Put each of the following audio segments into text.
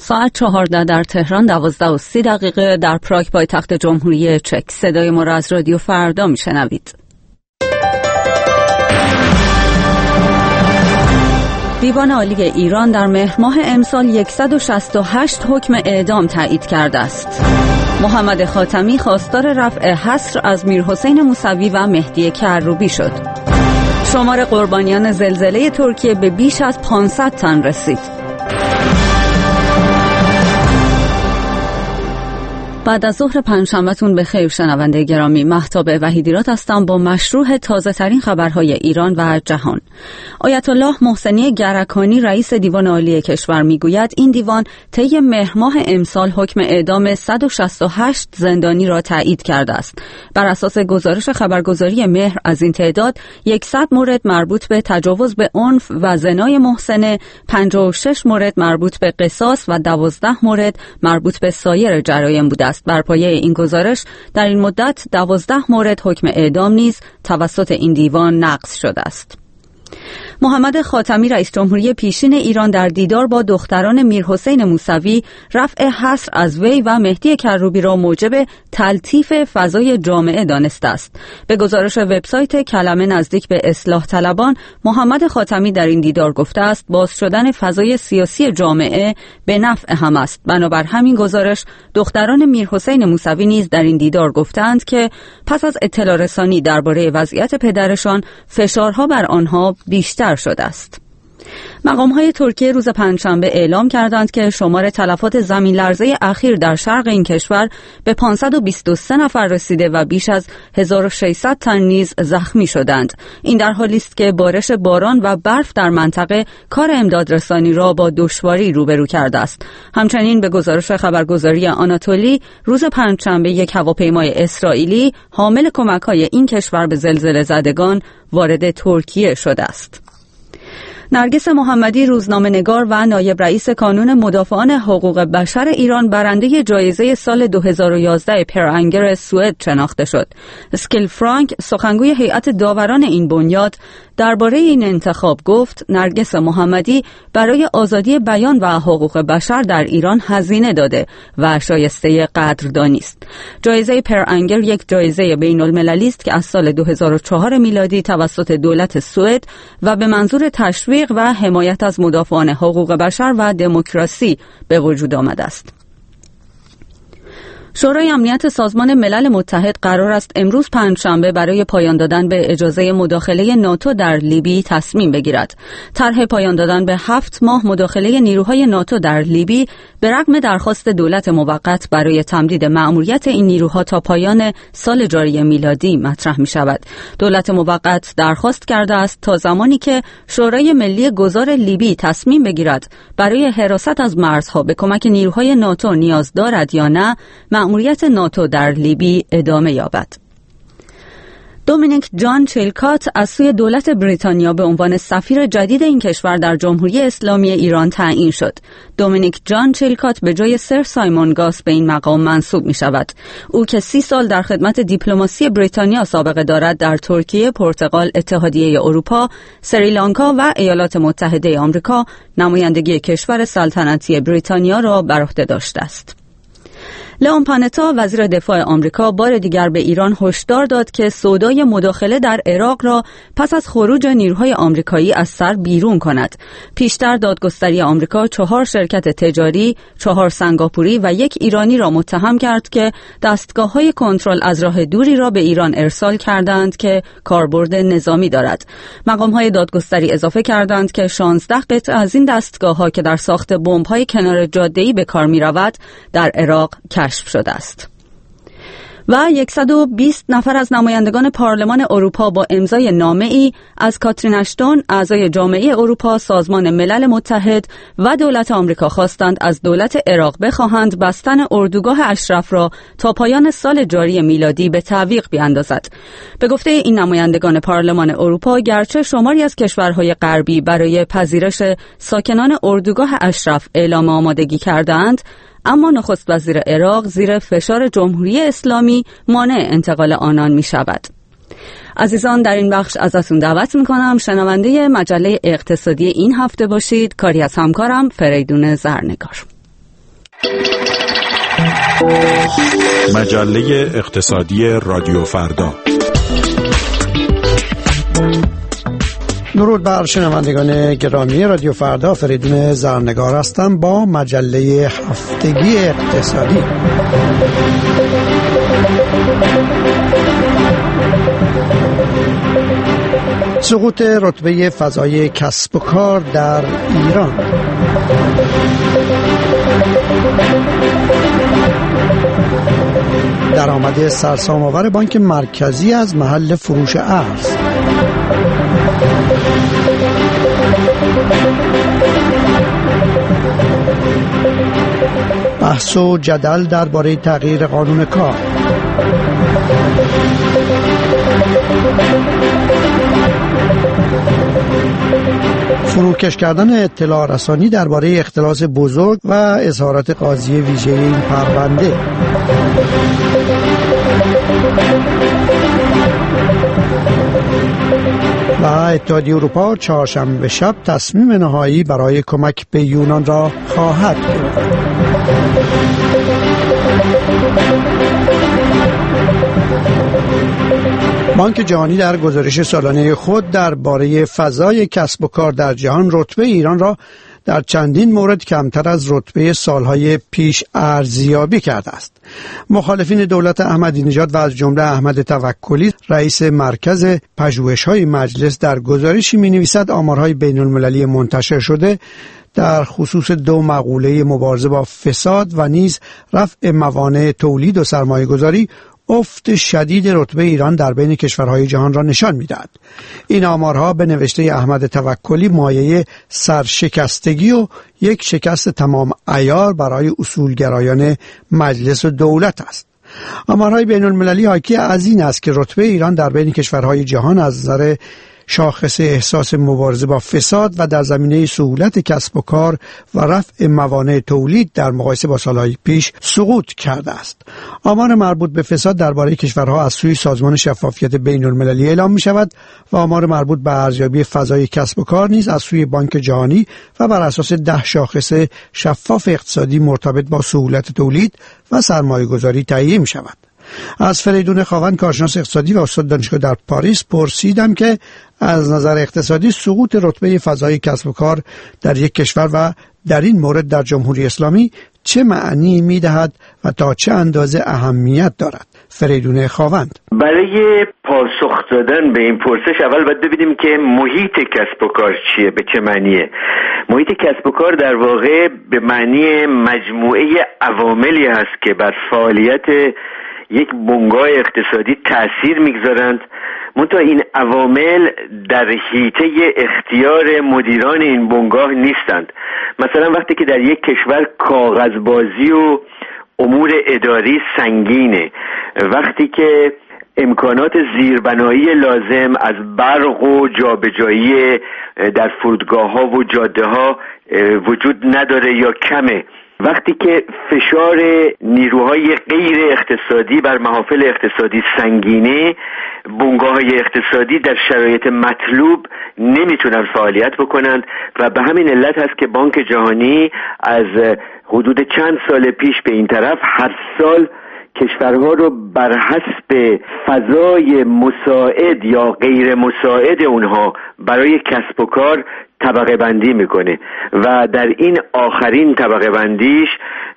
ساعت 14 در تهران، 12:30 در پراگ پایتخت جمهوری چک. صدای ما را از رادیو فردا میشنوید. دیوان عالی ایران در مهر ماه امسال 168 حکم اعدام تایید کرده است. محمد خاتمی خواستار رفع حصر از میرحسین موسوی و مهدی کروبی شد. شمار قربانیان زلزله ترکیه به بیش از 500 تن رسید. بعد از ظهر پنجشنبه‌تون بخیر شنونده گرامی. مهتاب وحیدیرات هستم با مشروح تازه ترین خبرهای ایران و جهان. آیت الله محسنی گرکانی رئیس دیوان عالی کشور میگوید این دیوان طی مهر ماه امسال حکم اعدام 168 زندانی را تایید کرده است. بر اساس گزارش خبرگزاری مهر از این تعداد 100 مورد مربوط به تجاوز به عنف و زنای محسنه، 56 مورد مربوط به قصاص و 12 مورد مربوط به سایر جرایم بوده است. بر پایه این گزارش در این مدت 12 مورد حکم اعدام نیز توسط این دیوان نقض شده است. محمد خاتمی رئیس جمهوری پیشین ایران در دیدار با دختران میرحسین موسوی رفع حصر از وی و مهدی کروبی را موجب تلطیف فضای جامعه دانسته است. به گزارش وبسایت کلمه نزدیک به اصلاح طلبان، محمد خاتمی در این دیدار گفته است باز شدن فضای سیاسی جامعه به نفع هم است. بنابر همین گزارش دختران میرحسین موسوی نیز در این دیدار گفتند که پس از اطلاع رسانی درباره وضعیت پدرشان فشارها بر آنها بیشتر شده است. مقام‌های ترکیه روز پنجشنبه اعلام کردند که شمار تلفات زمین لرزه اخیر در شرق این کشور به 523 نفر رسیده و بیش از 1600 تن نیز زخمی شدند. این در حالی است که بارش باران و برف در منطقه کار امدادرسانی را با دشواری روبرو کرده است. همچنین به گزارش خبرگزاری آناتولی روز پنجشنبه یک هواپیمای اسرائیلی حامل کمک‌های این کشور به زلزله زدگان وارد ترکیه شده است. نرگس محمدی روزنامه‌نگار و نایب رئیس کانون مدافعان حقوق بشر ایران برنده جایزه سال 2011 پرانگر سوئد شناخته شد. اسکیل فرانک سخنگوی هیئت داوران این بنیاد درباره این انتخاب گفت نرگس محمدی برای آزادی بیان و حقوق بشر در ایران هزینه داده و شایسته قدردانی است. جایزه پرانگر یک جایزه بین‌المللی است که از سال 2004 میلادی توسط دولت سوئد و به منظور تشویق و حمایت از مدافعان حقوق بشر و دموکراسی به وجود آمده است. شورای امنیت سازمان ملل متحد قرار است امروز پنجشنبه برای پایان دادن به اجازه مداخله ناتو در لیبی تصمیم بگیرد. طرح پایان دادن به 7 ماه مداخله نیروهای ناتو در لیبی به رغم درخواست دولت موقت برای تمدید مأموریت این نیروها تا پایان سال جاری میلادی مطرح می شود. دولت موقت درخواست کرده است تا زمانی که شورای ملی گذار لیبی تصمیم بگیرد برای حراست از مرزها به کمک نیروهای ناتو نیاز دارد یا نه، مأموریت ناتو در لیبی ادامه یابد. دومینیک جان چیلکات از سوی دولت بریتانیا به عنوان سفیر جدید این کشور در جمهوری اسلامی ایران تعیین شد. دومینیک جان چیلکات به جای سر سایمون گاس به این مقام منصوب می شود. او که 30 سال در خدمت دیپلماسی بریتانیا سابقه دارد در ترکیه، پرتغال، اتحادیه اروپا، سریلانکا و ایالات متحده آمریکا نمایندگی کشور سلطنتی بریتانیا را بر عهده داشته است. لئون پانتا وزیر دفاع آمریکا بار دیگر به ایران هشدار داد که سودای مداخله در عراق را پس از خروج نیروهای آمریکایی از سر بیرون کند. پیشتر دادگستری آمریکا 4 شرکت تجاری، 4 سنگاپوری و 1 ایرانی را متهم کرد که دستگاه‌های کنترل از راه دوری را به ایران ارسال کردند که کاربرد نظامی دارد. مقام‌های دادگستری اضافه کردند که 16 قطعه از این دستگاه‌ها که در ساخت بمب‌های کنار جاده‌ای به کار می‌رود در عراق کشف شده است. و 120 نفر از نمایندگان پارلمان اروپا با امضای نامه‌ای از کاترین اشتون، اعضای جامعه اروپا، سازمان ملل متحد و دولت آمریکا خواستند از دولت عراق بخواهند بستن اردوگاه اشرف را تا پایان سال جاری میلادی به تعویق بیاندازد. به گفته این نمایندگان پارلمان اروپا، گرچه شماری از کشورهای غربی برای پذیرش ساکنان اردوگاه اشرف اعلام آمادگی کردند، اما نخست وزیر عراق زیر فشار جمهوری اسلامی مانع انتقال آنان می شود. عزیزان، در این بخش ازتون دعوت می کنم شنونده مجله اقتصادی این هفته باشید. کاری از همکارم فریدون زرنگار. مجله اقتصادی رادیو فردا. درود بر شنوندگان گرامی رادیو فردا، فریدون زرنگار هستم با مجله هفتگی اقتصادی. سقوط رتبه فضای کسب و کار در ایران. درآمد سرسام‌آور بانک مرکزی از محل فروش ارز. بحث و جدل درباره تغییر قانون کار. فروکش کردن اطلاع رسانی درباره اختلاس بزرگ و اظهارات قاضی ویژه این پرونده. و اتحادیه اروپا چهارشنبه شب تصمیم نهایی برای کمک به یونان را خواهد گرفت. بانک جهانی در گزارش سالانه خود درباره فضای کسب و کار در جهان رتبه ایران را در چندین مورد کمتر از رتبه سالهای پیش ارزیابی کرده است. مخالفین دولت احمدی نژاد و از جمله احمد توکلی رئیس مرکز پژوهش‌های مجلس در گزارشی می‌نویسد آمارهای بین‌المللی منتشر شده در خصوص 2 مقوله مبارزه با فساد و نیز رفع موانع تولید و سرمایه‌گذاری افت شدید رتبه ایران در بین کشورهای جهان را نشان می‌دهد. این آمارها به نوشته احمد توکلی مایه سرشکستگی و یک شکست تمام عیار برای اصولگرایان مجلس و دولت است. آمارهای بین‌المللی حاکی از این است که رتبه ایران در بین کشورهای جهان از نظر شاخص احساس مبارزه با فساد و در زمینه سهولت کسب و کار و رفع موانع تولید در مقایسه با سالهای پیش سقوط کرده است. آمار مربوط به فساد درباره کشورها از سوی سازمان شفافیت بین‌المللی اعلام می شود و آمار مربوط به ارزیابی فضای کسب و کار نیز از سوی بانک جهانی و بر اساس 10 شاخص شفاف اقتصادی مرتبط با سهولت تولید و سرمایه‌گذاری تهیه می شود. از فریدون خاوند، کارشناس اقتصادی و استاد دانشگاه در پاریس، پرسیدم که از نظر اقتصادی سقوط رتبه فضای کسب و کار در یک کشور و در این مورد در جمهوری اسلامی چه معنی می‌دهد و تا چه اندازه اهمیت دارد. فریدون خاوند: برای پاسخ دادن به این پرسش اول باید ببینیم که محیط کسب و کار چیه، به چه معنیه. محیط کسب و کار در واقع به معنی مجموعه عواملی هست که بر فعالیت یک بنگاه اقتصادی تأثیر میگذارند، منتها این عوامل در حیطه اختیار مدیران این بنگاه نیستند. مثلا وقتی که در یک کشور کاغذبازی و امور اداری سنگینه، وقتی که امکانات زیربنایی لازم از برق و جابجایی در فرودگاه‌ها و جاده‌ها وجود نداره یا کمه، وقتی که فشار نیروهای غیر اقتصادی بر محافل اقتصادی سنگینه، بنگاه‌های اقتصادی در شرایط مطلوب نمیتونن فعالیت بکنند و به همین علت هست که بانک جهانی از حدود چند سال پیش به این طرف هر سال کشورها رو بر حسب فضای مساعد یا غیر مساعد اونها برای کسب و کار طبقه بندی میکنه و در این آخرین طبقه بندیش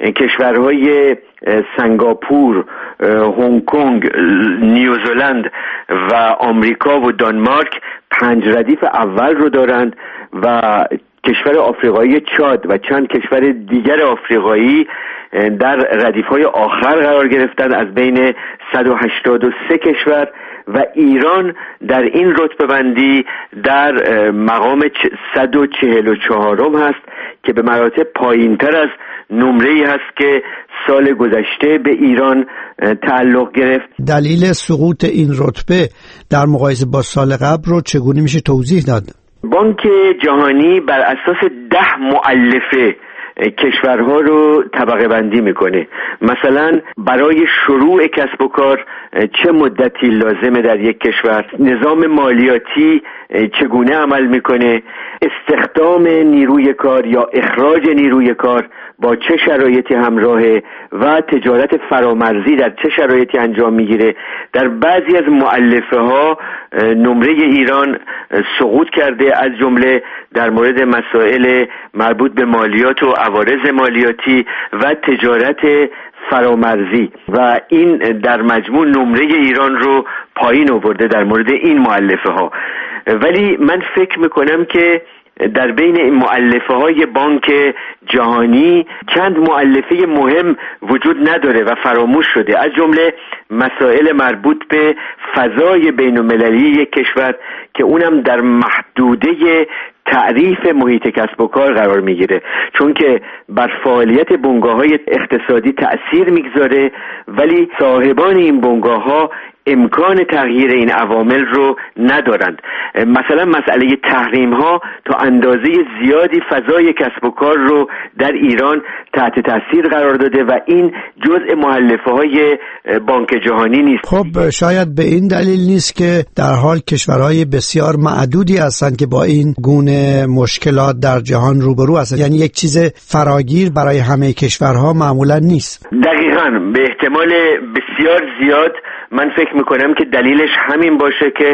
کشورهای سنگاپور، هنگ کنگ، نیوزلند و آمریکا و دانمارک 5 ردیف اول رو دارند و کشور آفریقایی چاد و چند کشور دیگر آفریقایی در ردیف‌های آخر قرار گرفتن از بین 183 کشور و ایران در این رتبه بندی در مقام 144 هست که به مراتب پایین‌تر از نمره‌ای هست که سال گذشته به ایران تعلق گرفت. دلیل سقوط این رتبه در مقایسه با سال قبل رو چگونه میشه توضیح داد؟ بانک جهانی بر اساس 10 مؤلفه کشورها رو طبقه بندی میکنه. مثلا برای شروع کسب و کار چه مدتی لازمه در یک کشور، نظام مالیاتی چگونه عمل میکنه، استخدام نیروی کار یا اخراج نیروی کار با چه شرایطی همراهه و تجارت فرامرزی در چه شرایطی انجام میگیره. در بعضی از مؤلفه ها نمره ایران سقوط کرده، از جمله در مورد مسائل مربوط به مالیات و عوارض مالیاتی و تجارت فرامرزی، و این در مجموع نمره ایران رو پایین آورده در مورد این مؤلفه ها. ولی من فکر میکنم که در بین این مؤلفه های بانک جهانی چند مؤلفه مهم وجود نداره و فراموش شده، از جمله مسائل مربوط به فضای بین المللی یک کشور که اونم در محدوده تعریف محیط کسب و کار قرار میگیره، چون که بر فعالیت بنگاه‌های اقتصادی تأثیر میگذاره، ولی صاحبان این بنگاه‌ها امکان تغییر این عوامل رو ندارند. مثلا مسئله تحریم ها تا اندازه زیادی فضای کسب و کار رو در ایران تحت تاثیر قرار داده و این جزء مؤلفه های بانک جهانی نیست. خب شاید به این دلیل نیست که در حال کشورهای بسیار معدودی هستند که با این گونه مشکلات در جهان روبرو هستند، یعنی یک چیز فراگیر برای همه کشورها معمولا نیست. دقیقاً، به احتمال بسیار زیاد من فکر میکنم که دلیلش همین باشه که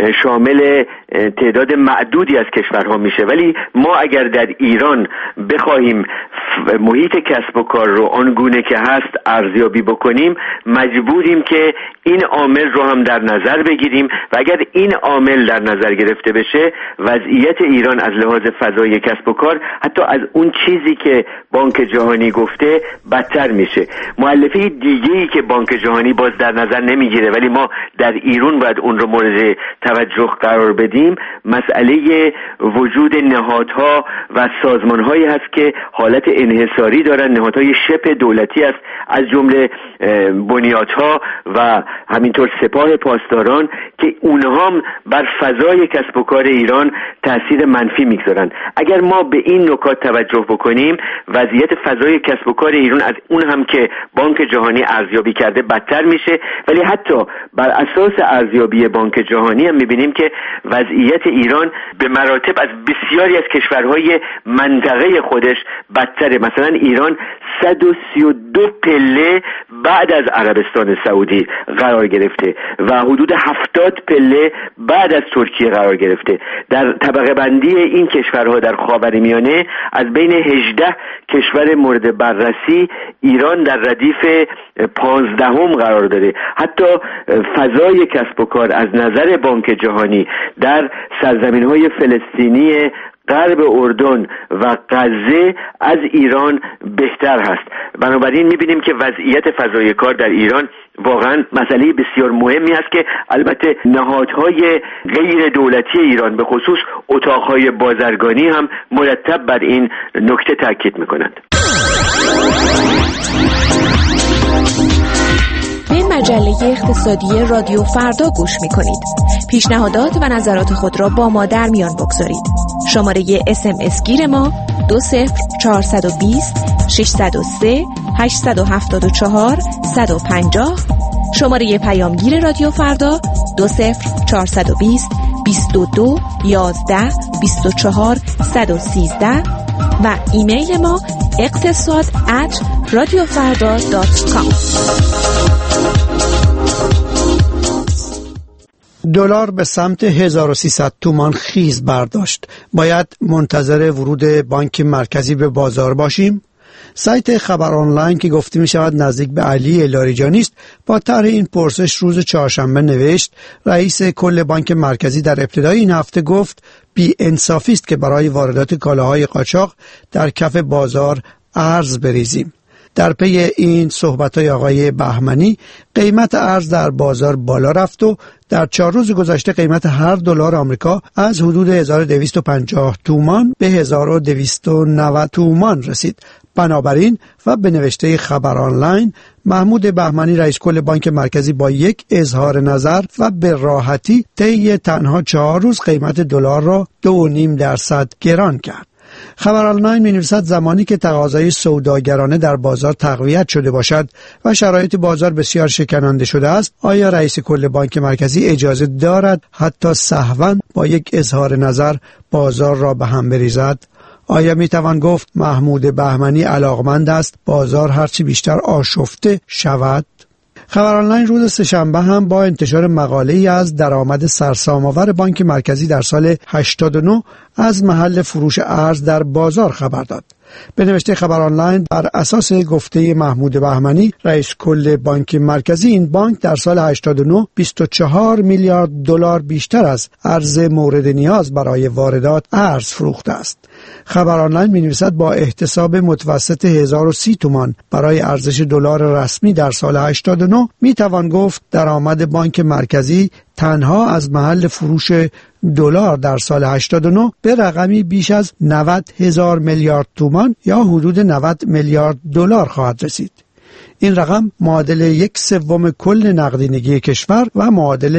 شامل تعداد معدودی از کشورها میشه. ولی ما اگر در ایران بخواهیم محیط کسب و کار رو آنگونه که هست ارزیابی بکنیم، مجبوریم که این عامل رو هم در نظر بگیریم و اگر این عامل در نظر گرفته بشه، وضعیت ایران از لحاظ فضای کسب و کار حتی از اون چیزی که بانک جهانی گفته بدتر میشه. مؤلفه دیگه‌ای که بانک جهانی باز در نظر نمیگیره ولی ما در ایران باید اون رو مورد توجه قرار بدیم، مسئله وجود نهادها و سازمان‌هایی هست که حالت انحصاری دارن، نهادهای شبه دولتی است، از جمله بنیادها و همینطور سپاه پاسداران که اونها هم بر فضای کسب و کار ایران تأثیر منفی میگذارن. اگر ما به این نکات توجه بکنیم، وضعیت فضای کسب و کار ایران از اون هم که بانک جهانی ارزیابی کرده بدتر میشه. ولی حتی بر اساس ارزیابی بانک جهانی هم میبینیم که وضعیت ایران به مراتب از بسیاری از کشورهای منطقه خودش بدتره. مثلا ایران 132 پله بعد از عربستان سعودی قرار گرفته و حدود 70 پله بعد از ترکیه قرار گرفته. در طبقه بندی این کشورها در خاورمیانه از بین 18 کشور مورد بررسی ایران در ردیف 15 قرار داره. حتی فضای کسب و کار از نظر بانک جهانی در سرزمین‌های فلسطینی غرب اردن و غزه از ایران بهتر هست. بنابراین می‌بینیم که وضعیت فضای کار در ایران واقعا مسئله بسیار مهمی است که البته نهادهای غیر دولتی ایران به خصوص اتاقهای بازرگانی هم مرتب بر این نکته تاکید می‌کنند. به مجله اقتصادی رادیو فردا گوش می‌کنید. پیشنهادات و نظرات خود را با ما در میان بگذارید. شماره SMS گیر ما 20420 603 874 150. شماره پیامگیر رادیو فردا 20420 22 11 24 113 و ایمیل ما اقتصاد@radiofarda.com. دلار به سمت 1300 تومان خیز برداشت. باید منتظر ورود بانک مرکزی به بازار باشیم؟ سایت خبر آنلاین که گفته می شود نزدیک به علی لاریجانی است با طرح این پرسش روز چهارشنبه نوشت: رئیس کل بانک مرکزی در ابتدای این هفته گفت بی انصافی است که برای واردات کالاهای قاچاق در کف بازار ارز بریزیم. در پی این صحبت‌های آقای بهمنی قیمت ارز در بازار بالا رفت و در 4 روز گذشته قیمت هر دلار آمریکا از حدود 1250 تومان به 1290 تومان رسید. بنابراین و به نوشته خبر آنلاین، محمود بهمنی رئیس کل بانک مرکزی با یک اظهار نظر و به راحتی طی تنها 4 روز قیمت دلار را 2.5% گران کرد. خبر آنلاین می‌نویسد زمانی که تقاضای سوداگرانه در بازار تقویت شده باشد و شرایط بازار بسیار شکننده شده است، آیا رئیس کل بانک مرکزی اجازه دارد حتی سهواً با یک اظهار نظر بازار را به هم بریزد؟ آیا میتوان گفت محمود بهمنی علاقمند است بازار هرچی بیشتر آشفته شود؟ خبر آنلاین روز سه‌شنبه هم با انتشار مقاله‌ای از درآمد سرسام‌آور بانک مرکزی در سال 89 از محل فروش ارز در بازار خبر داد. به نوشته خبر آنلاین، بر اساس گفته محمود بهمنی، رئیس کل بانک مرکزی، این بانک در سال 89 24 میلیارد دلار بیشتر از ارز مورد نیاز برای واردات ارز فروخته است. خبر آنلاین می‌نویسد با احتساب متوسط 1030 تومان برای ارزش دلار رسمی در سال 89 میتوان گفت درآمد بانک مرکزی تنها از محل فروش دلار در سال 89 به رقمی بیش از 90,000 میلیارد تومان یا حدود 90 میلیارد دلار خواهد رسید. این رقم معادل 1/3 کل نقدینگی کشور و معادل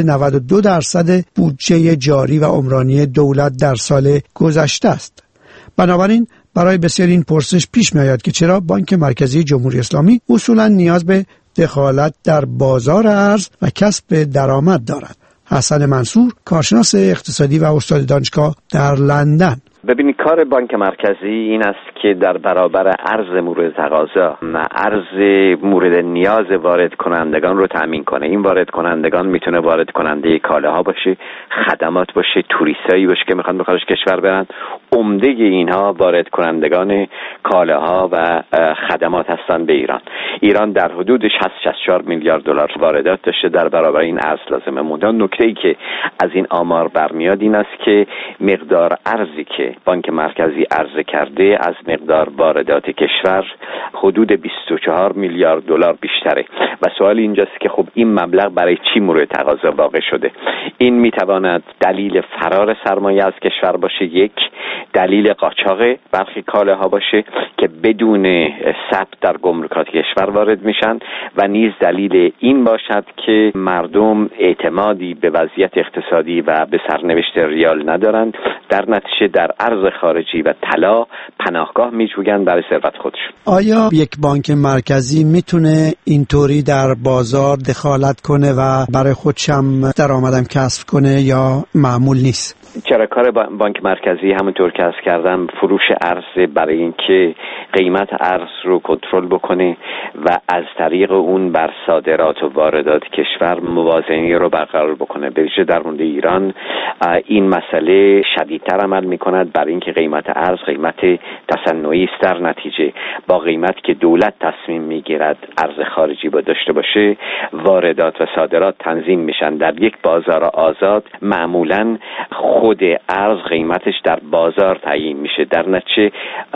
92% بودجه جاری و عمرانی دولت در سال گذشته است. بنابراین برای بسیاری این پرسش پیش می آید که چرا بانک مرکزی جمهوری اسلامی اصولا نیاز به دخالت در بازار ارز و کسب درآمد دارد. حسن منصور، کارشناس اقتصادی و استاد دانشگاه در لندن: ببینید، کار بانک مرکزی این است که در برابر ارز مورد تقاضا، ارز مورد نیاز وارد کنندگان رو تامین کنه. این وارد کنندگان میتونه وارد کننده کالاها باشه، خدمات باشه، توریستایی باشه که میخوان به خارج کشور برن. عمده اینها وارد کنندگان کالاها و خدمات هستند به ایران. ایران در حدود 60-64 میلیارد دلار واردات داشته، در برابر این ارز لازمه مونده. نکته‌ای که از این آمار برمیاد این است که مقدار ارزی که بانک مرکزی عرضه کرده از مقدار واردات کشور حدود 24 میلیارد دلار بیشتره و سوال اینجاست که خب این مبلغ برای چی مورد تقاضا واقع شده؟ این میتواند دلیل فرار سرمایه از کشور باشه، یک دلیل قاچاق برخی کالاها باشه که بدون ثبت در گمرکات کشور وارد میشن و نیز دلیل این باشد که مردم اعتمادی به وضعیت اقتصادی و به سرنوشت ریال ندارند، در نتیجه در ارز خارجی و طلا پناهگاه میجویند برای ثروت خودشون. آیا یک بانک مرکزی میتونه اینطوری در بازار دخالت کنه و برای خودش هم درآمدم کسب کنه یا معمول نیست؟ چرا کار بانک مرکزی همونطور که عرض کردم فروش ارز برای اینکه قیمت ارز رو کنترل بکنه و از طریق اون بر صادرات و واردات کشور موازنه رو برقرار بکنه. به ویژه در مورد ایران این مسئله شدیدتر عمل میکند برای اینکه قیمت ارز قیمت تصنعی است. در نتیجه با قیمت که دولت تصمیم میگیرد ارز خارجی با داشته باشه، واردات و صادرات تنظیم میشن در یک بازار آزاد. معمولاً خود ارز قیمتش در بازار تعیین میشه، در نتیجه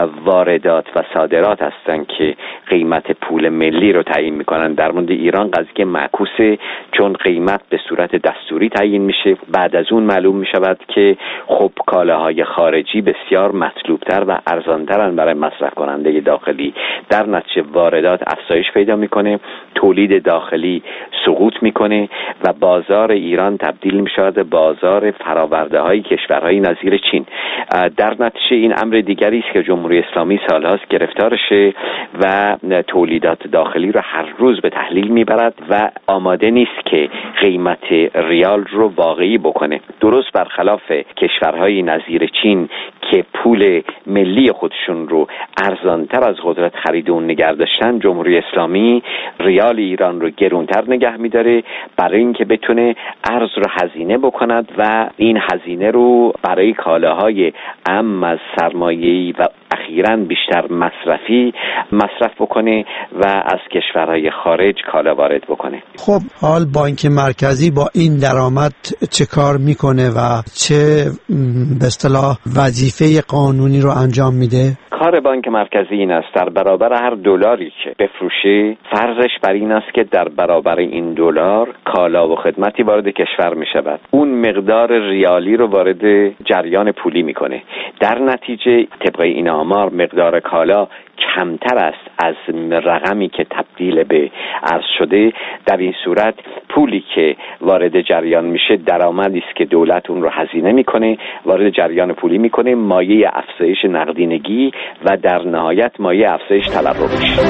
واردات و صادرات هستن که قیمت پول ملی رو تعیین میکنن. در مورد ایران قضیه معکوسه، چون قیمت به صورت دستوری تعیین میشه، بعد از اون معلوم میشود که خب کالاهای خارجی بسیار مطلوبتر و ارزانترن برای مصرف کننده داخلی. در نتیجه واردات افزایش پیدا میکنه، تولید داخلی سقوط میکنه و بازار ایران تبدیل میشود به بازار فراورده های کشورهای نظیر چین. در نتیجه این امر دیگری است که جمهوری اسلامی سالهاست گرفتارشه و تولیدات داخلی رو هر روز به تحلیل میبرد و آماده نیست که قیمت ریال رو واقعی بکنه. درست برخلاف کشورهای نظیر چین که پول ملی خودشون رو ارزانتر از قدرت خرید اون نگه داشتن، جمهوری اسلامی ریال ایران رو گرونتر نگه میداره برای اینکه بتونه ارز رو هزینه بکند و این هزینه رو برای کالاهای اهم از سرمایه‌ای و اخیراً بیشتر مصرفی مصرف بکنه و از کشورهای خارج کالا وارد بکنه. خب حال بانک مرکزی با این درآمد چه کار میکنه و چه به اصطلاح وظیفه قانونی رو انجام میده؟ کار بانک مرکزی این است در برابر هر دلاری که بفروشه، فرضش بر این است که در برابر این دلار کالا و خدمتی وارد کشور می شود. اون مقدار ریالی رو وارد جریان پولی میکنه. در نتیجه طبق این آمار مقدار کالا کمتر است از رقمی که تبدیل به ارز شده. در این صورت پولی که وارد جریان میشه درآمدی است که دولت اون رو هزینه میکنه، وارد جریان پولی میکنه، مایه افزایش نقدینگی و در نهایت مایه افزایش تورم میشه.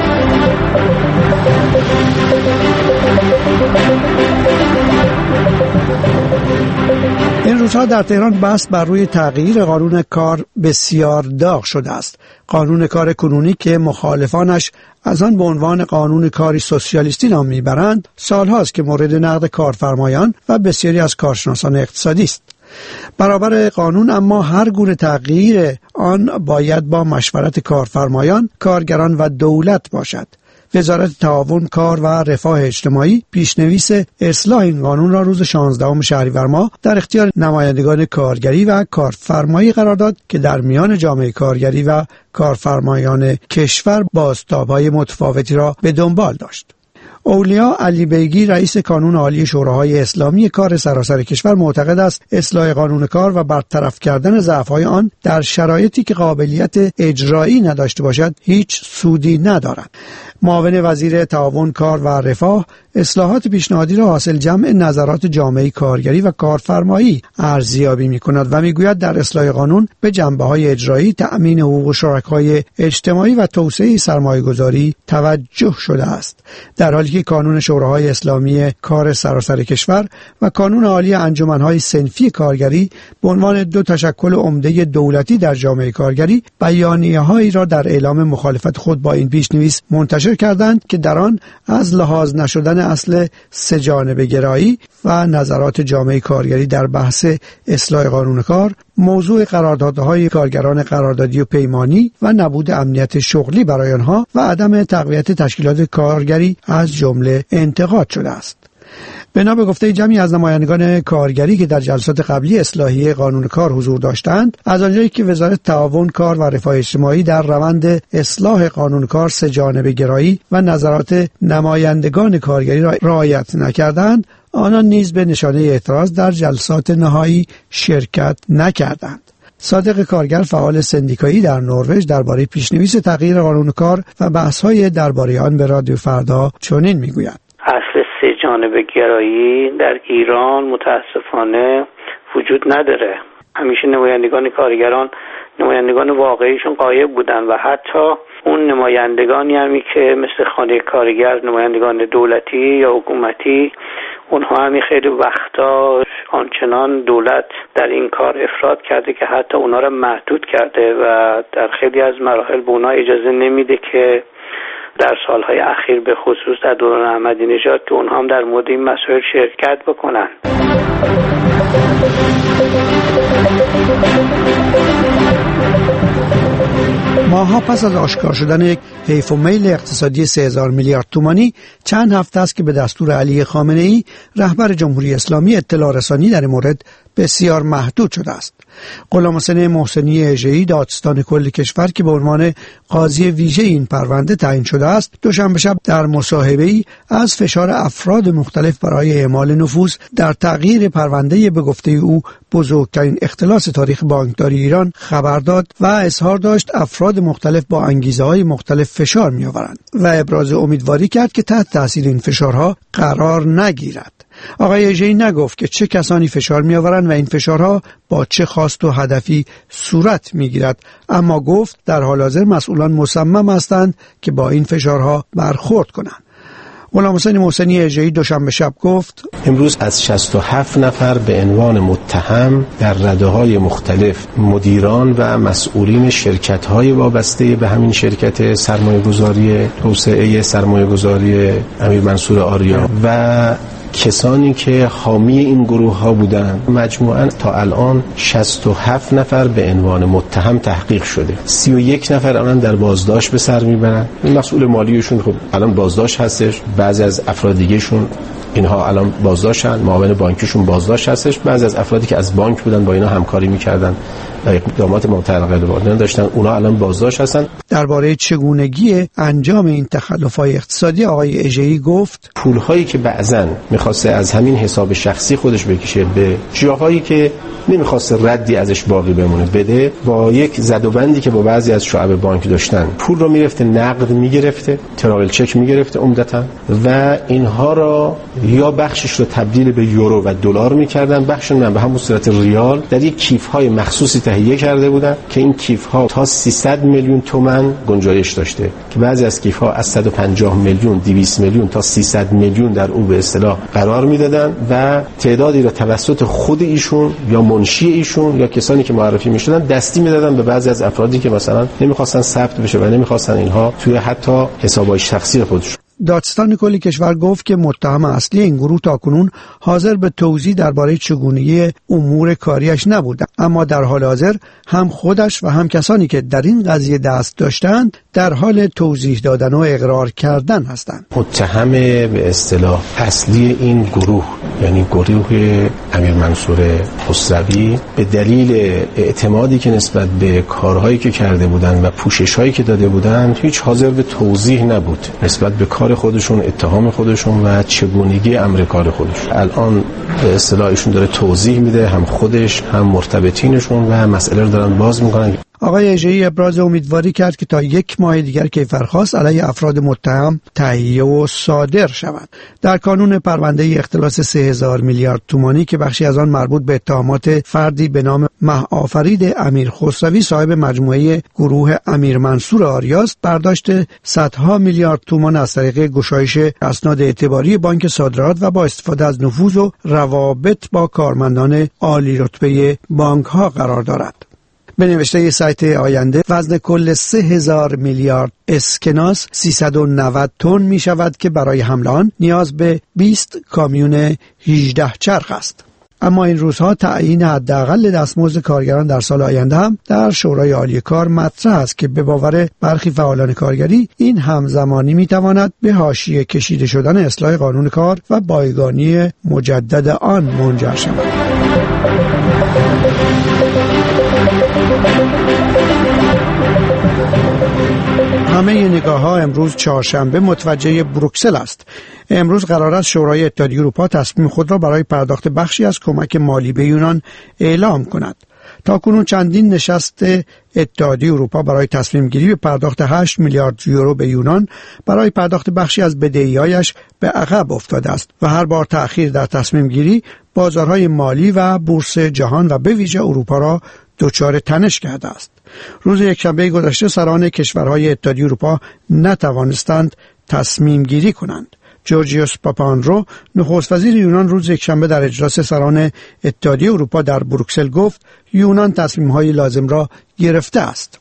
این روزها روزها در تهران بحث بر روی تغییر قانون کار بسیار داغ شده است. قانون کار کنونی که مخالفانش از آن به عنوان قانون کاری سوسیالیستی نام میبرند، سالهاست که مورد نقد کارفرمایان و بسیاری از کارشناسان اقتصادی است. برابر قانون اما هر گونه تغییر آن باید با مشورت کارفرمایان، کارگران و دولت باشد. وزارت تعاون، کار و رفاه اجتماعی پیشنویس اصلاح این قانون را روز 16 شهریور ماه در اختیار نمایندگان کارگری و کارفرمایی قرار داد که در میان جامعه کارگری و کارفرمایان کشور بازتاب‌های متفاوتی را به دنبال داشت. اولیا علی بیگی رئیس کانون عالی شوراهای اسلامی کار سراسر کشور معتقد است اصلاح قانون کار و برطرف کردن ضعف‌های آن در شرایطی که قابلیت اجرایی نداشته باشد هیچ سودی ندارد. معاون وزیر تعاون، کار و رفاه اصلاحات پیشنهادی را حاصل جمع نظرات جامعه کارگری و کارفرمایی ارزیابی می‌کند و می‌گوید در اصلاح قانون به جنبه‌های اجرایی، تأمین حقوق شرکای اجتماعی و توسعه سرمایه‌گذاری توجه شده است، در حالی که کانون شوراهای اسلامی کار سراسر کشور و کانون عالی انجمن‌های صنفی کارگری به عنوان دو تشکل عمده دولتی در جامعه کارگری بیانیه‌هایی را در اعلام مخالفت خود با این پیش‌نویس منتشر کردند که در آن از لحاظ نشدن اصل سه‌جانبه گرایی و نظرات جامعه کارگری در بحث اصلاح قانون کار، موضوع قراردادهای کارگران قراردادی و پیمانی و نبود امنیت شغلی برای آنها و عدم تقویت تشکیلات کارگری از جمله انتقاد شده است. بنا به گفته جمعی از نمایندگان کارگری که در جلسات قبلی اصلاحی قانون کار حضور داشتند، از آنجایی که وزارت تعاون، کار و رفاه اجتماعی در روند اصلاح قانون کار سه‌جانبه گرایی و نظرات نمایندگان کارگری را رعایت نکردند، آنان نیز به نشانه اعتراض در جلسات نهایی شرکت نکردند. صادق کارگر، فعال سندیکایی در نروژ، درباره پیشنویس تغییر قانون کار و بحث‌های درباره آن به رادیو فردا چنین میگوید: اصل سه‌جانبه گرایی در ایران متاسفانه وجود نداره. همیشه نمایندگان کارگران نمایندگان واقعیشون غایب بودن و حتی اون نمایندگانی همی که مثل خانه کارگر، نمایندگان دولتی یا حکومتی، اونها همی خیلی وقتا آنچنان دولت در این کار افراط کرده که حتی اونها را محدود کرده و در خیلی از مراحل به اونها اجازه نمیده که در سالهای اخیر به خصوص در دوران احمدی نژاد که اونها هم در مورد این مسائل شرکت بکنن. ماها پس از آشکار شدن یک حیف و میل اقتصادی 3000 میلیارد تومانی، چند هفته است که به دستور علی خامنه‌ای رهبر جمهوری اسلامی اطلاع رسانی در مورد بسیار محدود شده است. غلامحسین محسنی اژه‌ای، دادستان کل کشور که به عنوان قاضی ویژه این پرونده تعیین شده است، دوشنبه شب در مصاحبه‌ای از فشار افراد مختلف برای اعمال نفوذ در تغییر پرونده به گفته او بزرگترین اختلاس تاریخ بانکداری ایران خبر داد و اظهار داشت افراد مختلف با انگیزه‌های مختلف فشار می‌آورند و ابراز امیدواری کرد که تحت تاثیر این فشارها قرار نگیرد. آقای اژه‌ای نگفت که چه کسانی فشار می‌آورند و این فشارها با چه خواست و هدفی صورت می‌گیرد، اما گفت در حال حاضر مسئولان مصمم هستند که با این فشارها برخورد کنند. غلامحسین محسنی اژه‌ای دوشنبه شب گفت: امروز از 67 نفر به عنوان متهم در رده‌های مختلف مدیران و مسئولین شرکت‌های وابسته به همین شرکت سرمایه‌گذاری توسعه سرمایه‌گذاری امیر منصور آریا و کسانی که حامی این گروه ها بودند، مجموعاً تا الان 67 نفر به عنوان متهم تحقیق شده. 31 نفر الان در بازداشت به سر میبرن. این مسئول مالیشون خب الان بازداشت هستش، بعضی از افراد دیگه‌شون اینها الان بازداشتن، معاون بانکیشون بازداشت هستش، بعضی از افرادی که از بانک بودن با اینا همکاری میکردن و اقدامات متعلقه داشتن، اونا الان بازداشت هستن. درباره چگونگی انجام این تخلف‌های اقتصادی آقای اژه‌ای گفت: پول‌هایی که بعضن می‌خواسته از همین حساب شخصی خودش بکشه به جاهایی که نمی‌خواسته ردی ازش باقی بمونه بده، با یک زدوبندی که با بعضی از شعب بانک داشتن پول رو می‌رفته نقد می‌گرفته، تراول چک می‌گرفته عمدتاً و اینها را یا بخشش رو تبدیل به یورو و دلار می‌کردن، بخشش رو به همون صورت ریال در یک کیف‌های مخصوصی تهیه کرده بودن که این کیف‌ها تا 300 میلیون تومان واقعا گنجایش داشته که بعضی از کیف‌ها از 150 میلیون 200 میلیون تا 300 میلیون در او به اصطلاح قرار میدادن و تعدادی را توسط خود ایشون یا منشی ایشون یا کسانی که معرفی میشدن دستی میدادن به بعضی از افرادی که مثلا نمیخواستن ثبت بشه و نمیخواستن اینها توی حتی حسابهای شخصی خودشون. دادستان کل کشور گفت که متهم اصلی این گروه تاکنون حاضر به توضیح درباره چگونگی امور کاریش نبودند، اما در حال حاضر هم خودش و هم کسانی که در این قضیه دست داشتند در حال توضیح دادن و اقرار کردن هستند. متهم به اصطلاح اصلی این گروه یعنی گروه امیر منصور خسروی به دلیل اعتمادی که نسبت به کارهایی که کرده بودند و پوشش‌هایی که داده بودند هیچ حاضر به توضیح نبود نسبت به کار خودشون، اتهام خودشون و چگونگی امر کار خودشون. الان به اصطلاح ایشون داره توضیح میده، هم خودش هم مرتبطینشون و مسئله رو دارن باز میکنن. آقای اژه‌ای ابراز امیدواری کرد که تا 1 ماه دیگر کیفرخواست علیه افراد متهم تهیه و صادر شود. در کانون پرونده اختلاس 3000 میلیارد تومانی که بخشی از آن مربوط به اتهامات فردی به نام مه‌آفرید امیر خسروی صاحب مجموعه گروه امیر منصور آریاست، برداشت صدها میلیارد تومان از طریق گشایش اسناد اعتباری بانک صادرات و با استفاده از نفوذ و روابط با کارمندان عالی رتبه بانک‌ها قرار دارد. به نوشته سایت آینده وزن کل 3000 میلیارد اسکناس 390 تن می شود که برای حمل آن نیاز به 20 کامیون 18 چرخ است. اما این روزها تعیین حداقل دستمزد کارگران در سال آینده هم در شورای عالی کار مطرح است که به باور برخی فعالان کارگری این همزمانی می تواند به حاشیه کشیده شدن اصلاح قانون کار و بایگانی مجدد آن منجر شود. همه نگاه‌ها امروز چهارشنبه متوجه بروکسل است. امروز قرار است شورای اتحادیه اروپا تصمیم خود را برای پرداخت بخشی از کمک مالی به یونان اعلام کند. تاکنون چندین نشست اتحادیه اروپا برای تصمیم گیری به پرداخت 8 میلیارد یورو به یونان برای پرداخت بخشی از بدهی‌هایش به عقب افتاده است و هر بار تأخیر در تصمیم گیری بازارهای مالی و بورس جهان و به ویژه اروپا را دچار تنش کرده است. روز یکشنبه گذشته سران کشورهای اتحادیه اروپا نتوانستند تصمیم گیری کنند. جورجیوس پاپاندرو نخست وزیر یونان روز یکشنبه در اجلاس سران اتحادیه اروپا در بروکسل گفت یونان تصمیم‌های لازم را گرفته است.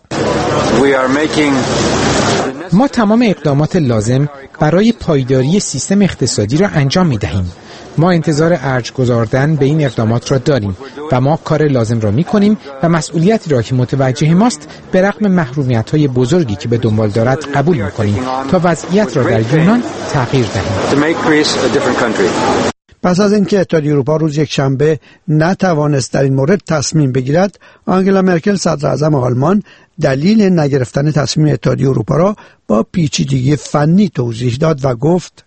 ما تمام اقدامات لازم برای پایداری سیستم اقتصادی را انجام می‌دهیم. ما انتظار ارج گذاردن به این اقدامات را داریم و ما کار لازم را می‌کنیم و مسئولیتی را که متوجه ماست به رغم محرومیت‌های بزرگی که به دنبال دارد قبول می‌کنیم تا وضعیت را در یونان تغییر دهیم. پس از اینکه اتحادیه اروپا روز یکشنبه نتوانست در این مورد تصمیم بگیرد، آنگلا مرکل صدراعظم آلمان دلیل نگرفتن تصمیم اتحادیه اروپا را با پیچیدگی فنی توضیح داد و گفت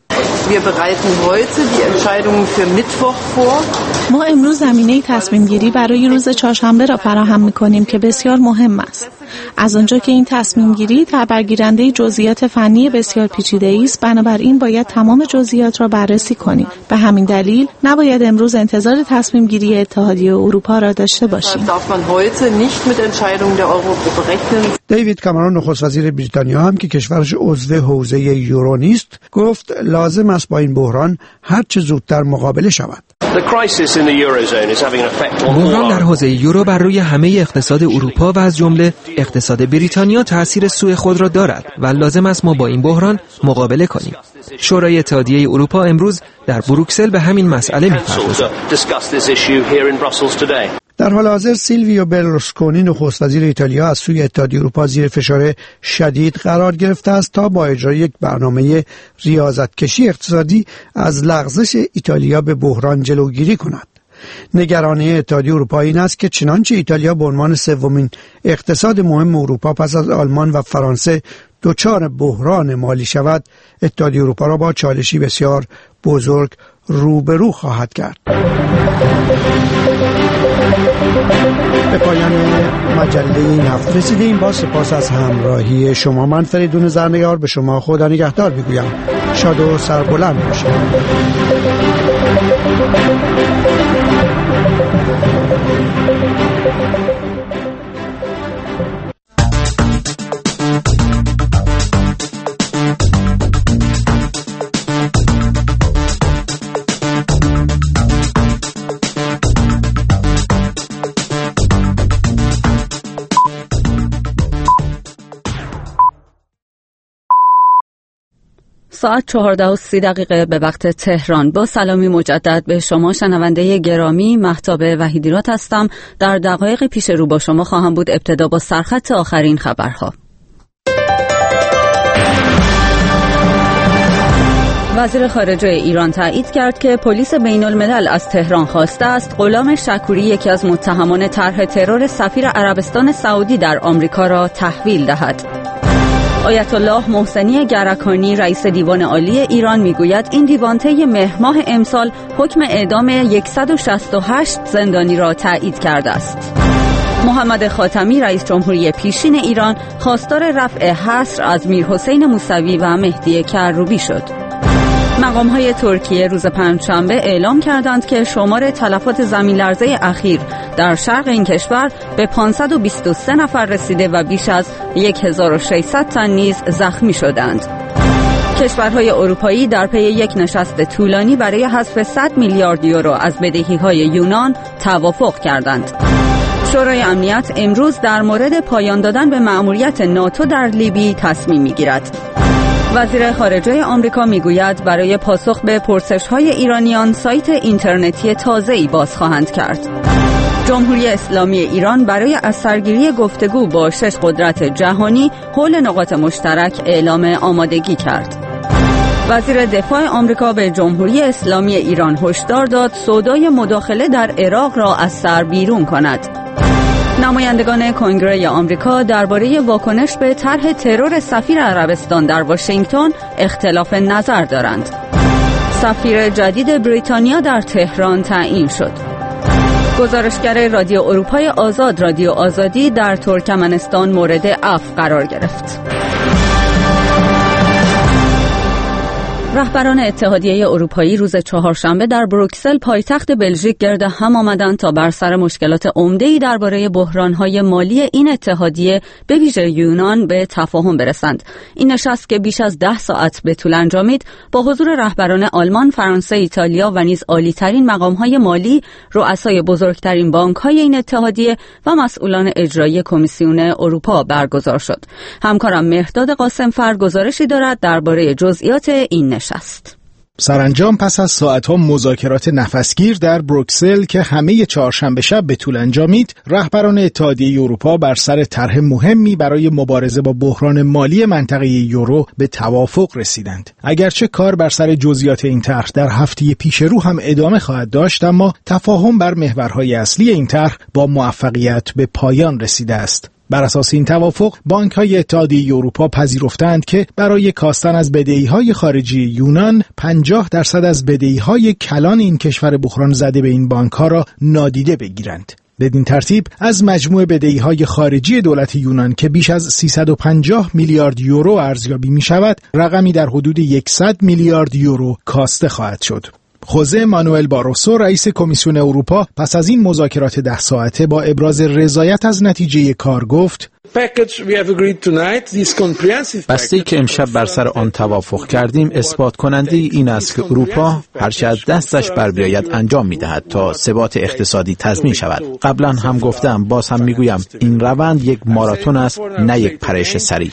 ما امروز زمینه تصمیم گیری برای روز چهارشنبه را فراهم می‌کنیم که بسیار مهم است. از آنجا که این تصمیم گیری در برگیرنده جزئیات فنی بسیار پیچیده است، بنابراین باید تمام جزئیات را بررسی کنیم. به همین دلیل نباید امروز انتظار تصمیم گیری اتحادیه اروپا را داشته باشیم. دیوید کامرون نخست وزیر بریتانیا هم که کشورش عضو حوزه یورو نیست گفت لازم است با این بحران هر چه زودتر مقابله شود. بحران در حوزه یورو بر روی همه اقتصاد اروپا و از جمله اقتصاد بریتانیا تأثیر سوء خود را دارد و لازم است ما با این بحران مقابله کنیم. شورای اتحادیه اروپا امروز در بروکسل به همین مسئله می‌پردازد. در حال حاضر سیلویو برلوسکونی نخست وزیر ایتالیا از سوی اتحادیه اروپا زیر فشار شدید قرار گرفته است تا با اجرای یک برنامه ریاضت‌کشی اقتصادی از لغزش ایتالیا به بحران جلوگیری کند. نگرانی اتحادیه اروپا این است که چنانچه ایتالیا به عنوان سومین اقتصاد مهم اروپا پس از آلمان و فرانسه دچار بحران مالی شود، اتحادیه اروپا را با چالشی بسیار بزرگ روبرو خواهد کرد. به پایان مجله این هفته رسیدیم. با سپاس از همراهی شما، من فریدون زرنگار به شما خدا نگهدار میگویم. شاد و سربلند باشید. ساعت 14:30 به وقت تهران. با سلامی مجدد به شما شنونده گرامی، مهتاب وحیدیرات هستم. در دقایق پیش رو با شما خواهم بود. ابتدا با سرخط آخرین خبرها. وزیر خارجه ایران تایید کرد که پلیس بین الملل از تهران خواسته است غلام شکوری، یکی از متهمان طرح ترور سفیر عربستان سعودی در آمریکا، را تحویل دهد. آیت الله محسنی گرکانی رئیس دیوان عالی ایران میگوید این دیوان طی مهر ماه امسال حکم اعدام 168 زندانی را تایید کرده است. محمد خاتمی رئیس جمهوری پیشین ایران خواستار رفع حصر از میرحسین موسوی و مهدی کروبی شد. مقام‌های ترکیه روز پنجشنبه اعلام کردند که شمار تلفات زمین‌لرزه اخیر در شرق این کشور به 523 نفر رسیده و بیش از 1600 تن نیز زخمی شدند. کشورهای اروپایی در پی یک نشست طولانی برای حذف 100 میلیارد یورو از بدهی‌های یونان توافق کردند. شورای امنیت امروز در مورد پایان دادن به مأموریت ناتو در لیبی تصمیم می‌گیرد. وزیر خارجه آمریکا میگوید برای پاسخ به پرسش‌های ایرانیان سایت اینترنتی تازه‌ای باز خواهند کرد. جمهوری اسلامی ایران برای از سرگیری گفتگو با 6 قدرت جهانی حول نقاط مشترک اعلام آمادگی کرد. وزیر دفاع آمریکا به جمهوری اسلامی ایران هشدار داد سودای مداخله در عراق را از سر بیرون کند. نمایندگان کنگره آمریکا درباره واکنش به طرح ترور سفیر عربستان در واشنگتن اختلاف نظر دارند. سفیر جدید بریتانیا در تهران تعیین شد. گزارشگر رادیو اروپای آزاد رادیو آزادی در ترکمنستان مورد عفو قرار گرفت. رهبران اتحادیه اروپایی روز چهارشنبه در بروکسل پایتخت بلژیک گرد هم آمدند تا بر سر مشکلات عمده‌ای درباره بحران‌های مالی این اتحادیه به ویژه یونان به تفاهم برسند. این نشست که بیش از 10 ساعت به طول انجامید با حضور رهبران آلمان، فرانسه، ایتالیا و نیز عالی‌ترین مقام‌های مالی، رؤسای بزرگترین بانک‌های این اتحادیه و مسئولان اجرایی کمیسیون اروپا برگزار شد. همکارم مهرداد قاسمفر گزارشی دارد درباره جزئیات این نشست. سرانجام پس از ساعتها مذاکرات نفسگیر در بروکسل که همه چهارشنبه شب به طول انجامید، رهبران اتحادیه اروپا بر سر طرح مهمی برای مبارزه با بحران مالی منطقه یورو به توافق رسیدند. اگرچه کار بر سر جزئیات این طرح در هفته پیش رو هم ادامه خواهد داشت، اما تفاهم بر محورهای اصلی این طرح با موفقیت به پایان رسیده است. بر اساس این توافق، بانک‌های اتحادیه اروپا پذیرفتند که برای کاستن از بدهی‌های خارجی یونان 50% از بدهی‌های کلان این کشور بحران زده به این بانک‌ها را نادیده بگیرند. بدین ترتیب از مجموع بدهی‌های خارجی دولت یونان که بیش از 350 میلیارد یورو ارزیابی می‌شود، رقمی در حدود 100 میلیارد یورو کاسته خواهد شد. خوزه مانوئل باروسو رئیس کمیسیون اروپا پس از این مذاکرات 10 ساعته با ابراز رضایت از نتیجه کار گفت: بسته‌ای که امشب بر سر آن توافق کردیم اثبات کننده این است که اروپا هرچه از دستش بر بیاید انجام می‌دهد تا ثبات اقتصادی تضمین شود. قبلا هم گفتم، باز هم می‌گویم، این روند یک ماراتون است، نه یک پرش سریع.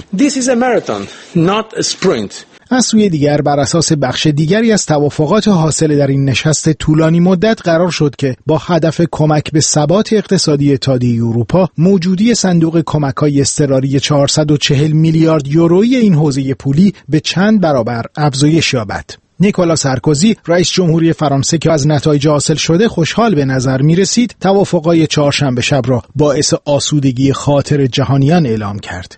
از سوی دیگر بر اساس بخش دیگری از توافقات حاصل در این نشست طولانی مدت قرار شد که با هدف کمک به ثبات اقتصادی اتحادیه اروپا، موجودی صندوق کمک‌های اضطراری 440 میلیارد یورویی این حوزه پولی به چند برابر افزایش یابد. نیکولا سارکوزی رئیس جمهوری فرانسه که از نتایج حاصل شده خوشحال به نظر می رسید، توافقای چهارشنبه شب را باعث آسودگی خاطر جهانیان اعلام کرد.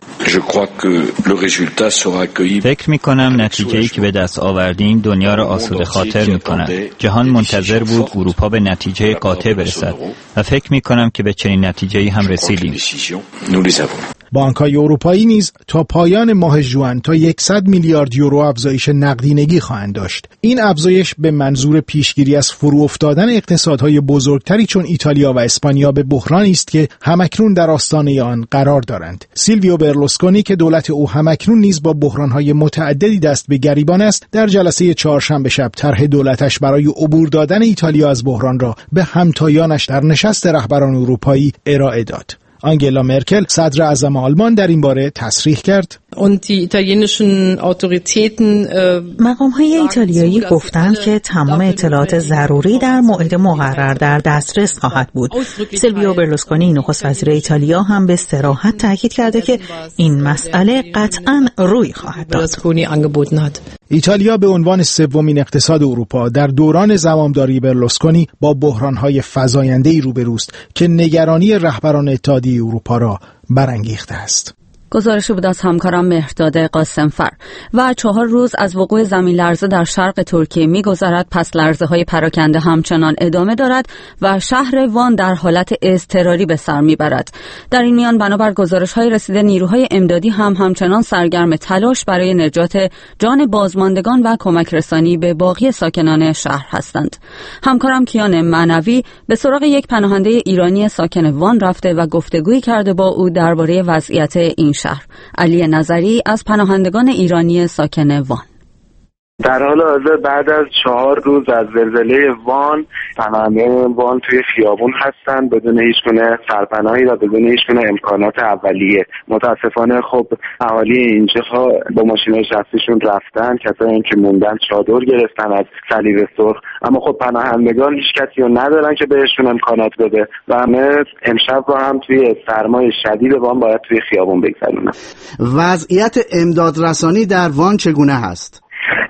فکر می کنم نتیجه‌ای که به دست آوردیم دنیا را آسوده خاطر می کند. جهان منتظر بود اروپا به نتیجه قاطع برسد و فکر می کنم که به چنین نتیجه‌ای هم رسیدیم. بانک‌های اروپایی نیز تا پایان ماه ژوئن تا 100 میلیارد یورو افزایش نقدینگی خواهند داشت. این افزایش به منظور پیشگیری از فرو افتادن اقتصادهای بزرگتری چون ایتالیا و اسپانیا به بحرانی است که همکنون در آستانه آن قرار دارند. سیلویو برلوسکونی که دولت او همکنون نیز با بحران‌های متعددی دست به گریبان است، در جلسه چهارشنبه شب طرح دولتش برای عبور دادن ایتالیا از بحران را به همتایانش در نشست رهبران اروپایی ارائه داد. آنگلا مرکل صدر اعظم آلمان در این باره تصریح کرد. مقام‌های ایتالیایی گفتند که تمام اطلاعات ضروری در موعد مقرر در دسترس خواهد بود. سیلویو برلوسکونی نخست وزیر ایتالیا هم به صراحت تاکید کرده که این مسئله قطعاً روی خواهد داد. ایتالیا به عنوان سومین اقتصاد اروپا در دوران زمامداری برلوسکونی با بحران‌های فزاینده‌ای روبروست که نگرانی رهبران اتحادیه اروپا را برانگیخته است. گزارشی بود از همکارم مهرداد قاسمفر. و 4 روز از وقوع زمین لرزه در شرق ترکیه می‌گذرد، پس لرزه‌های پراکنده همچنان ادامه دارد و شهر وان در حالت اضطراری به سر میبرد. در این میان بنابر گزارش‌های رسیده نیروهای امدادی همچنان سرگرم تلاش برای نجات جان بازماندگان و کمک رسانی به باقی ساکنان شهر هستند. همکارم کیان معنوی به سراغ یک پناهنده ایرانی ساکن وان رفته و گفتگویی کرده با او درباره وضعیت این شهر. علی نظری از پناهندگان ایرانی ساکن وان: در حال حاضر بعد از 4 روز از زلزله وان، پناهندگان وان توی خیابون هستن بدون هیچ گونه سرپناهی و بدون هیچ گونه امکانات اولیه. متاسفانه خب اهالی اینجا با ماشین‌های شخصیشون رفتن، کسایی که موندن چادر گرفتن از صلیب سرخ، اما خب پناهندگان هیچ کسی رو ندارن که بهشون امکانات بده و همه امشب رو هم توی سرمای شدید وان باید توی خیابون بگذرونن. وضعیت امدادرسانی در وان چگونه هست؟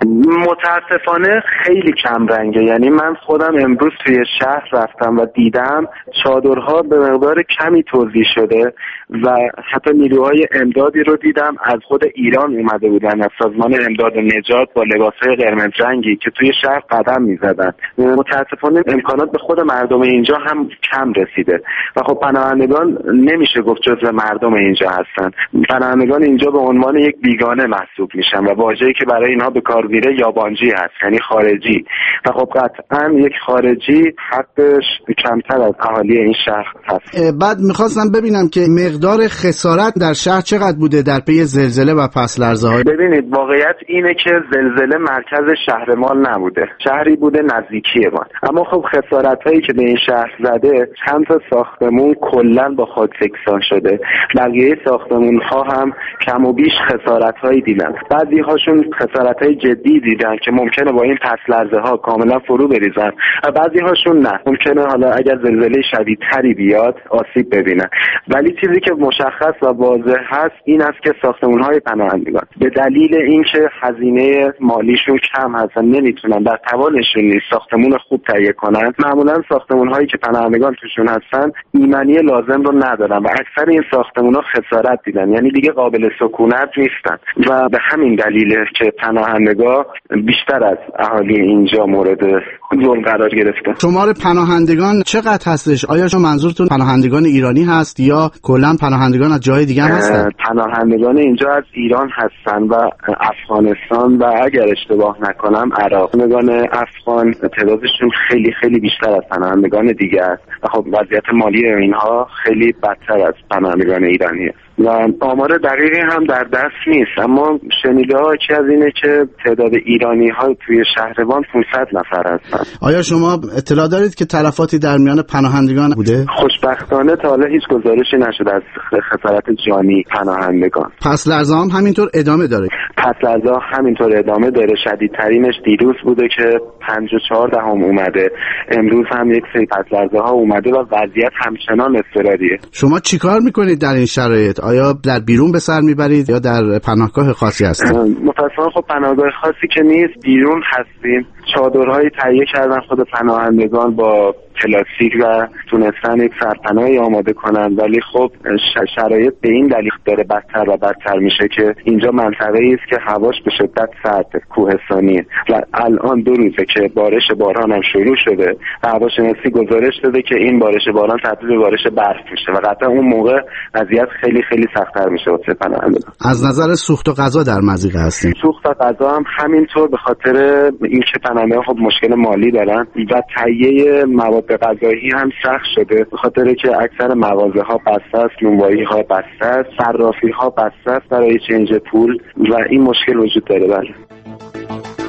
متاسفانه خیلی کم رنگه. یعنی من خودم امروز توی شهر رفتم و دیدم چادرها به مقدار کمی توزیع شده و حتی نیروهای امدادی رو دیدم از خود ایران اومده بودن، از سازمان امداد نجات با لباسهای قرمز رنگی که توی شهر قدم میزدن. متاسفانه امکانات به خود مردم اینجا هم کم رسیده و خب پناهندگان نمیشه گفت جزو مردم اینجا هستن. پناهندگان اینجا به عنوان یک بیگانه محسوب میشن و واژه‌ای که برای اینها به کار میره یابانجی هست، یعنی خارجی. و خب قطعا یک خارجی حقش کمتر از اهالی این شهر هست. بعد میخواستم ببینم که مقدار خسارت در شهر چقدر بوده در پی زلزله و پس لرزه‌های. ببینید واقعیت اینه که زلزله مرکز شهر ما نبوده، شهری بوده نزدیکی ما، اما خب خسارتایی که به این شهر زده، چند تا ساختمون کلا با خاک یکسان شده، بقیه ساختمون‌ها هم کم و بیش خسارت‌هایی دیدن. بعضی هاشون خسارت‌های جدی دیدن که ممکنه با این پس لرزه‌ها کاملا فرو بریزن و بعضی هاشون نه، ممکنه حالا اگر زلزله شدیدتری بیاد آسیب ببینن. ولی چیزی که مشخص و واضح هست این است که ساختمان‌های پناهندگان به دلیل اینکه هزینه مالیشون کم هست و نمیتونن، در توانشون نیست ساختمون خوب تهیه کنن، معمولا ساختمان‌هایی که پناهندگان توشون هستن ایمنی لازم رو ندارن و اکثر این ساختمان‌ها خسارت دیدن، یعنی دیگه قابل سکونت نیستن و به همین دلیله که پناهندگان بیشتر از اهالی اینجا مورد ظلم قرار گرفتن. شمار پناهندگان چقدر هستش؟ آیا شما منظورتون پناهندگان ایرانی هست یا کلا پناهندگان از جای دیگه هستن؟ پناهندگان اینجا از ایران هستن و افغانستان و اگر اشتباه نکنم عراق. پناهندگان افغان تعدادشون خیلی خیلی بیشتر از پناهندگان دیگه است و خب وضعیت مالی اینها خیلی بدتر از پناهندگان ایرانی است و آمار دقیقی هم در دست نیست، اما شنیده ها که از اینه که تعداد ایرانی ها توی شهروان 500 نفر هستن. آیا شما اطلاع دارید که تلفاتی در میان پناهندگان بوده؟ خوشبختانه تا حالا هیچ گزارشی نشده از خسارت جانی پناهندگان. پس لرزه هم همینطور ادامه داره؟ پس لرزه همینطور ادامه داره. شدیدترینش دیروز بوده که 5.4 اومده، امروز هم یک سری پس لرزه ها اومده و وضعیت همچنان اضطراریه. شما چیکار میکنید در این شرایط؟ آیا در بیرون به سر میبرید یا در پناهگاه خاصی هستید؟ متأسفانه خب پناهگاه خاصی که نیست، بیرون هستیم. چادرهایی تهیه کردن خود پناهندگان با پلاستیک و تونستن یک سرپناهی آماده کنن، ولی خب شرایط به این دلیل داره بدتر و بدتر میشه که اینجا منطقه‌ای است که هواش به شدت سرد، کوهستانیه و الان 2 روزه که بارش باران هم شروع شده و هواشناسی گزارش داده که این بارش باران تبدیل به بارش برف میشه و قطعا اون موقع وضعیت خیلی خیلی سخت‌تر میشه واسه پناهندگان. از نظر سوخت و غذا در مضیقه هستیم. سوخت و غذا هم همینطور، به خاطر اینکه پناهندگان خب مشکل مالی دارن و تهیه مواد غذایی هم سخت شده، به خاطر که اکثر مغازه ها بسته است، نونوایی ها بسته است، صرافی ها بسته است برای چنج پول و این مشکل وجود داره. بله.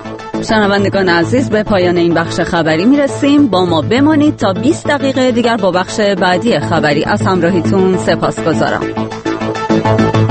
شنوندگان عزیز، به پایان این بخش خبری میرسیم. با ما بمانید تا 20 دقیقه دیگر با بخش بعدی خبری. از همراهیتون سپاسگزارم.